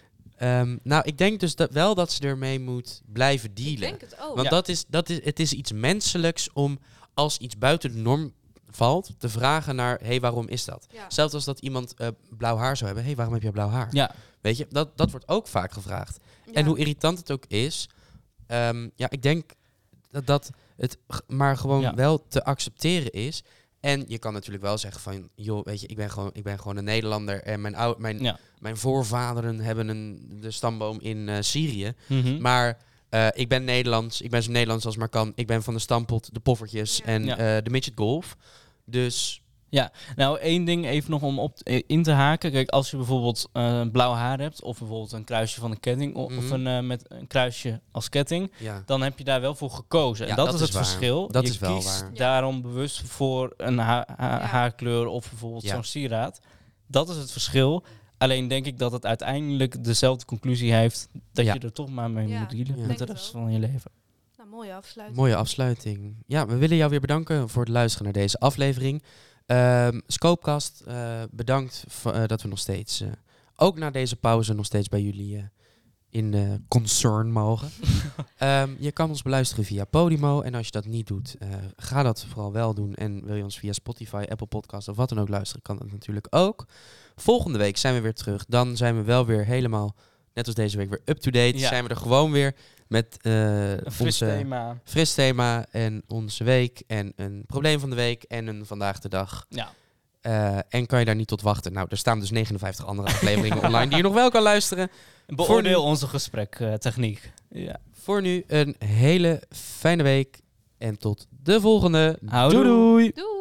ehm, nou, ik denk dus dat wel dat ze ermee moet blijven Ik dealen. denk het ook. Want Ja. dat is, dat is, het is iets menselijks om als iets buiten de norm valt, te vragen naar, hé, hey, waarom is dat? Ja. Zelfs als dat iemand uh, blauw haar zou hebben, hé, hey, waarom heb je blauw haar? ja, Weet je, dat, dat wordt ook vaak gevraagd. Ja. En hoe irritant het ook is, um, ja, ik denk dat, dat het g- maar gewoon Ja. wel te accepteren is. En je kan natuurlijk wel zeggen van, joh, weet je, ik ben gewoon, ik ben gewoon een Nederlander en mijn, ou- mijn, ja. mijn voorvaderen hebben een, de stamboom in uh, Syrië. Mhm. Maar uh, ik ben Nederlands, ik ben zo Nederlands als maar kan. Ik ben van de Stampot, de Poffertjes Ja. en Ja. uh, de Midget Golf. Dus Nou, één ding even nog om op t- in te haken. Kijk, als je bijvoorbeeld uh, blauw haar hebt, of bijvoorbeeld een kruisje van een ketting, o- of Mhm. een, uh, met een kruisje als ketting, ja, dan heb je daar wel voor gekozen. Ja, en dat, dat is is het waar. verschil. Dat je is wel kiest waar. Ja. daarom bewust voor een ha- ha- Ja. haarkleur of bijvoorbeeld Ja. zo'n sieraad. Dat is het verschil. Alleen denk ik dat het uiteindelijk dezelfde conclusie heeft, dat Ja. je er toch maar mee Ja, moet dealen ik met denk de het rest ook. van je leven. Nou, mooie afsluiting. mooie afsluiting. Ja, we willen jou weer bedanken voor het luisteren naar deze aflevering. Um, Scopecast, uh, bedankt voor, uh, dat we nog steeds, uh, ook na deze pauze, nog steeds bij jullie uh, in de concern mogen. um, je kan ons beluisteren via Podimo. En als je dat niet doet, uh, ga dat vooral wel doen. En wil je ons via Spotify, Apple Podcasts of wat dan ook luisteren, kan dat natuurlijk ook. Volgende week zijn we weer terug. Dan zijn we wel weer helemaal, net als deze week, weer up-to-date. Ja. Zijn we er gewoon weer met uh, Een fris onze thema. fris thema en onze week en een probleem van de week en een vandaag de dag. Ja. Uh, en kan je daar niet tot wachten? Nou, er staan dus negenenvijftig andere afleveringen online die je nog wel kan luisteren. Beoordeel nu- onze gesprektechniek. Ja. Voor nu een hele fijne week en tot de volgende. Houdoe. Doei doei! Doei!